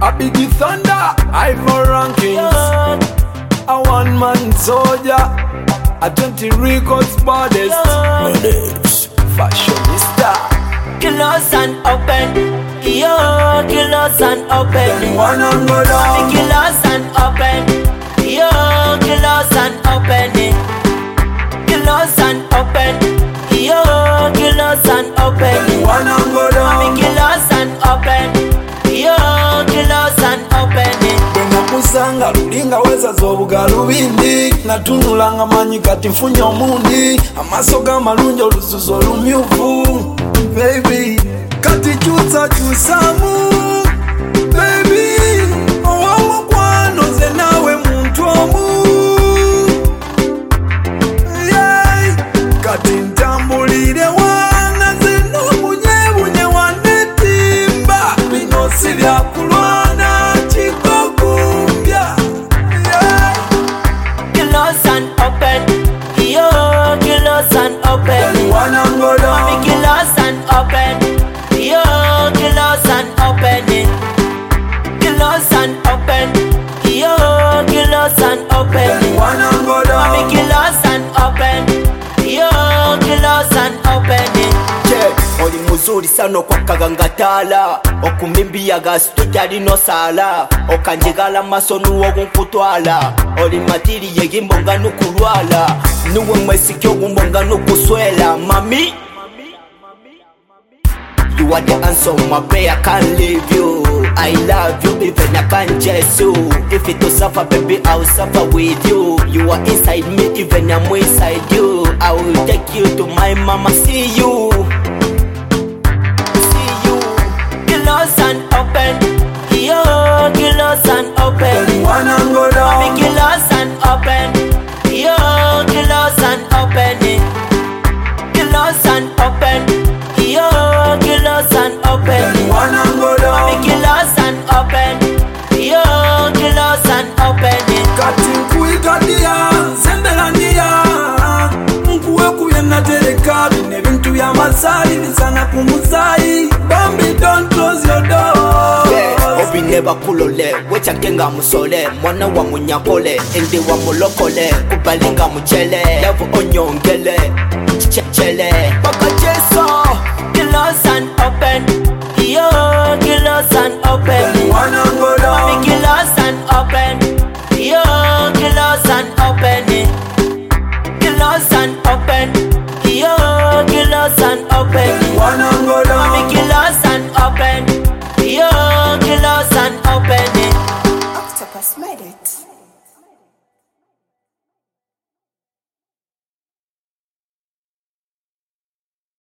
A biggie thunder, high for rankings. A one-man soldier, a 20 records baddest. Fashionista. Killers and open, yo, killers and open. One and go down. Killers and open, yo, killers and open. Killers and open, yo, killers and open. One and go down. Killers and open, yo, killers and open. Kusanga lulinga weza zobuga lubindi natunulanga manyi kati mfunya omundi amasoga malunjo lusuzo lumyufu baby kati chusa chusamu baby owamu kwano ze nawe muntu omu yeah. Kati ntambulire wana ze n'obunyebunye wanetimba binosi byakulwana chikoku. Killers and open, yo, killers and open. One and go down. Killers and open, yo, killers and open. Killers and open, yo, killers and open. One and go down. Killers and open, yo, killers and open. Oli muzuri sano kwa kagangatala okumimbi ya gasto kyali no sala okanjigala masonu ogunkutwala oli matiri yegimbonga nukulwala nuwe mwesikyo gumbonga nukuswela mami. You are the answer, my prayer can't leave you. I love you, even I can't chase you. If it was suffer, baby, I'll suffer with you. You are inside me, even I'm inside you. I will take you to my mama, see you. Killers and open, yo, killers and open. One and go down. Killers and open, yo, killers and open. Killers and open, yo, killers and open. One and go down. Killers and open, yo, killers and open. Kati nkuiga dia, sembela dia nkuwe kuyena teleka bine bintu ya masali nisana kumuzai Bambi don't close your door. Yeah, obi neba kulole wecha kenga musole mwana wa munyakole ende wa mulokole kubalinga muchele levo onyongele chele baka jeso. Killers and open, yo, killers and open. One and go down. Killers and open, yo, killers and open. Killers and open, yo, killers and open. One and go down. Killers and open, yo, killers and open. Octopus made it.